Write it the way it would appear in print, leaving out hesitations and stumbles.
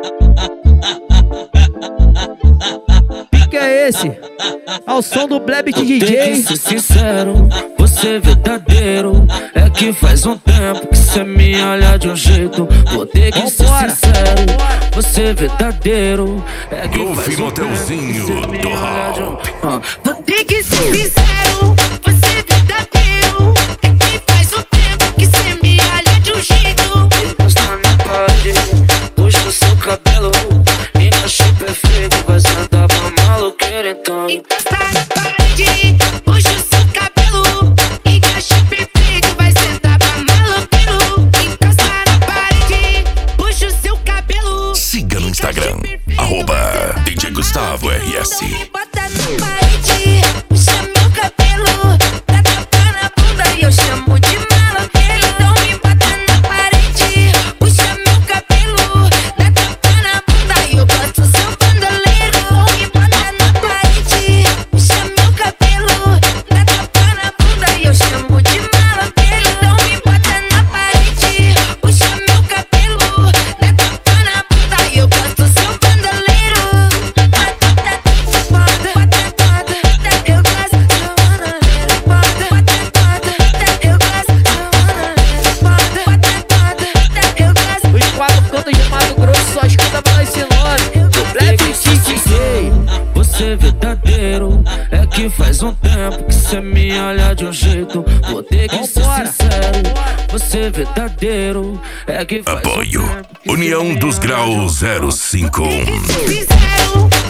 Que é esse? Ao som do Blebit DJ. Tem que ser sincero, você verdadeiro. É que faz um tempo que cê me olha de um jeito. Vou ter que ser sincero, você verdadeiro. É que faz um tempo que cê me olha de um... Vou ter que ser sincero, você verdadeiro. É que faz um tempo que cê me olha de um jeito. Encosta na parede, puxa o seu cabelo. Encaixe perfeito, vai sentar pra maloqueira então. Encosta na parede, puxa o seu cabelo. Encaixe perfeito, vai sentar pra maloqueiro. Encosta na parede, puxa o seu cabelo. Siga no Instagram, @DJ Gustavo RS. Bota na parede, puxa meu cabelo. Dá tapa na bunda e eu chamo de maloqueiro. Então me bota na parede, puxa meu cabelo. Dá tapa na bunda e eu gosto seu bandoleiro. Me bota na parede, puxa meu cabelo. Dá tapa na bunda e eu chamo de maloqueiro. Então me bota na parede, puxa meu cabelo. Dá tapa na bunda e eu gosto seu bandoleiro. Os quatro cantos de Mato Grosso só escuta pra esse nome. Do Blebit DJ. Você verdadeiro, é que faz um tempo que cê me olha de um jeito. Vou ter que ser sincero, você verdadeiro, é que faz Apoio um tempo que cê União me dos olha de um Graus jeito. 051. Sincero,